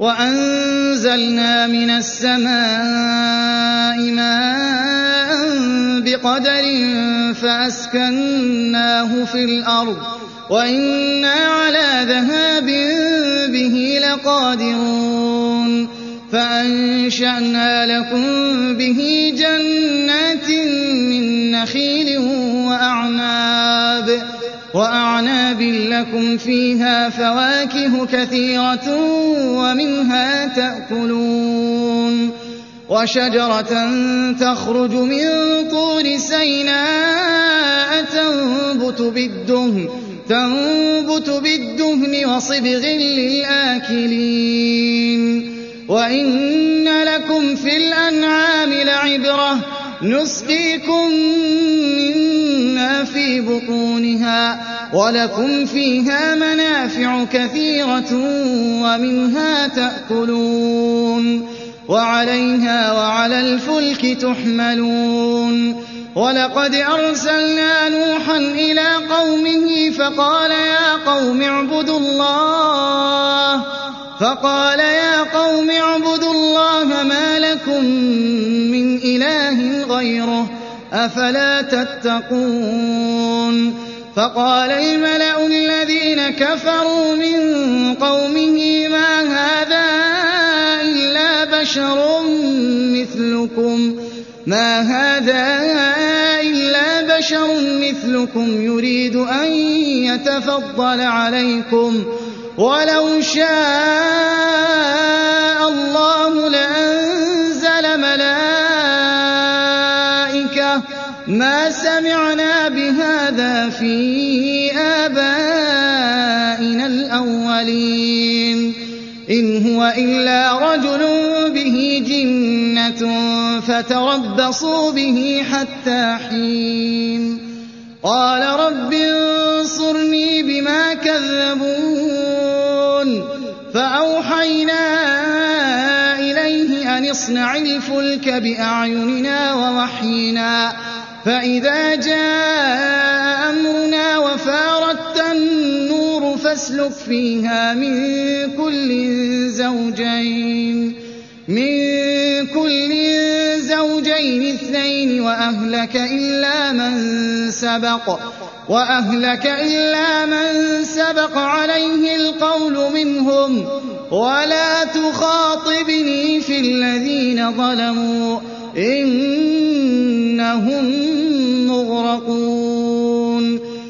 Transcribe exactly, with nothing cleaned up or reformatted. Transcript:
وَأَنزَلْنَا مِنَ السَّمَاءِ مَاءً بِقَدَرٍ فَأَسْكَنَّاهُ فِي الْأَرْضِ وَإِنَّا عَلَىٰ ذَهَابٍ بِهِ لَقَادِرُونَ فَأَنشَأْنَا لَكُم بِهِ جَنَّاتٍ مِّن نَّخِيلٍ وَأَعْنَابٍ وَأَعْنَابٍ لَّكُمْ فِيهَا فَوَاكِهُ كَثِيرَةٌ وَمِنْهَا تَأْكُلُونَ وَشَجَرَةً تَخْرُجُ مِن طُورِ سَيْنَاءَ تَنبُتُ بِالدُّهْنِ وَصِبْغٍ لِّلْآكِلِينَ وَإِنَّ لَكُمْ فِي الْأَنْعَامِ لَعِبْرَةً ۖ نُّسْقِيكُم مِّمَّا فِي بُطُونِهَا وَلَكُمْ فِيهَا مَنَافِعُ كَثِيرَةٌ وَمِنْهَا تَأْكُلُونَ وَعَلَيْهَا وَعَلَى الْفُلْكِ تُحْمَلُونَ وَلَقَدْ أَرْسَلْنَا نُوحًا إِلَىٰ قَوْمِهِ فَقَالَ يَا قَوْمِ اعْبُدُوا اللَّهَ فقال يا قوم اعبدوا الله ما لكم من إله غيره أفلا تتقون فقال الملأ الذين كفروا من قومه ما هذا إلا بشر مثلكم ما هذا إلا بشر مثلكم يريد أن يتفضل عليكم ولو شاء الله لأنزل ملائكة ما سمعنا بهذا في آبائنا الأولين إن هو إلا رجل به جنة فتربصوا به حتى حين قال رب انصرني بما كذبون فأوحينا إليه أن اصنع الفلك بأعيننا ووحينا فإذا جاء أمرنا وفارت النور فاسلك فيها من كل زوجين من كل زوجين اثنين وأهلك إلا من سبق وأهلك إلا من سبق عليه القول منهم ولا تخاطبني في الذين ظلموا إنهم مغرقون